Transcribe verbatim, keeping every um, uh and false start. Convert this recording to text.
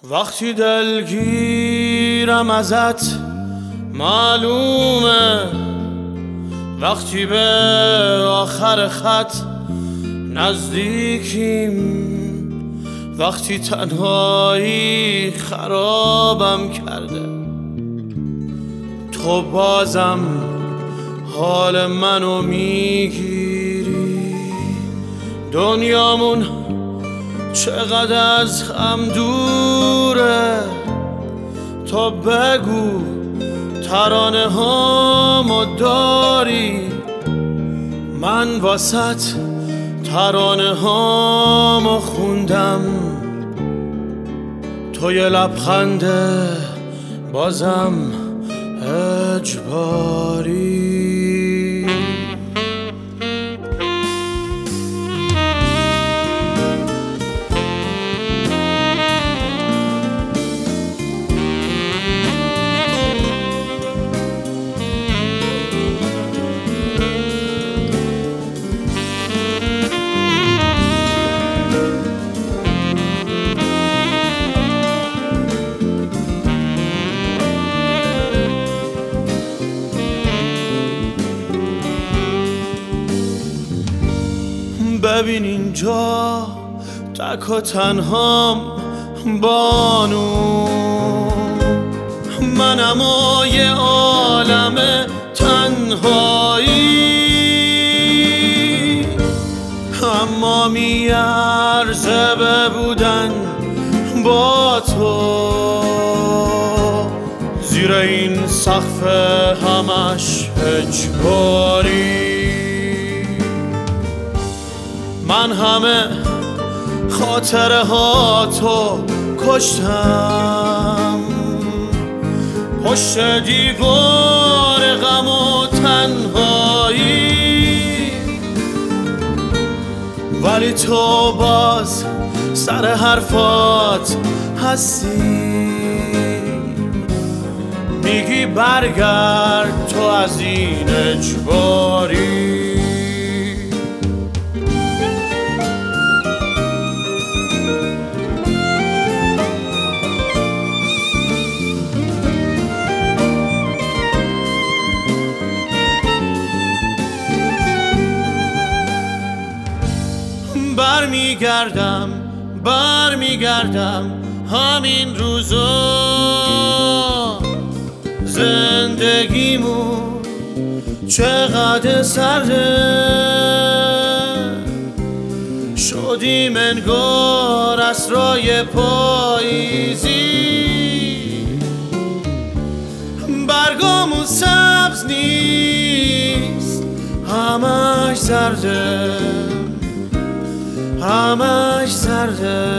وقتی دلگیرم ازت معلومه، وقتی به آخر خط نزدیکیم، وقتی تنهایی خرابم کرده، تو بازم حال منو میگیری. دنیامون چقدر از هم دوره، تو بگو ترانه هامو داری، من واسط ترانه هامو خوندم، تو یه لبخنده بازم اجباری. ببین اینجا تک و تنهام بانو، منم و یه عالم تنهایی، اما میارزه ببودن با تو زیر این سقف همش اجباری. من همه خاطره ها تو کشتم، پشت دیوار غم و تنهایی، ولی تو باز سر حرفات هستی، میگی برگرد تو از این اجباری. بر میگردم بر میگردم همین روزا، زندگیمون چقدر سرده، شدیم انگار اسرای پاییزی، برگامون سبز نیست همش زرده، همش زرده.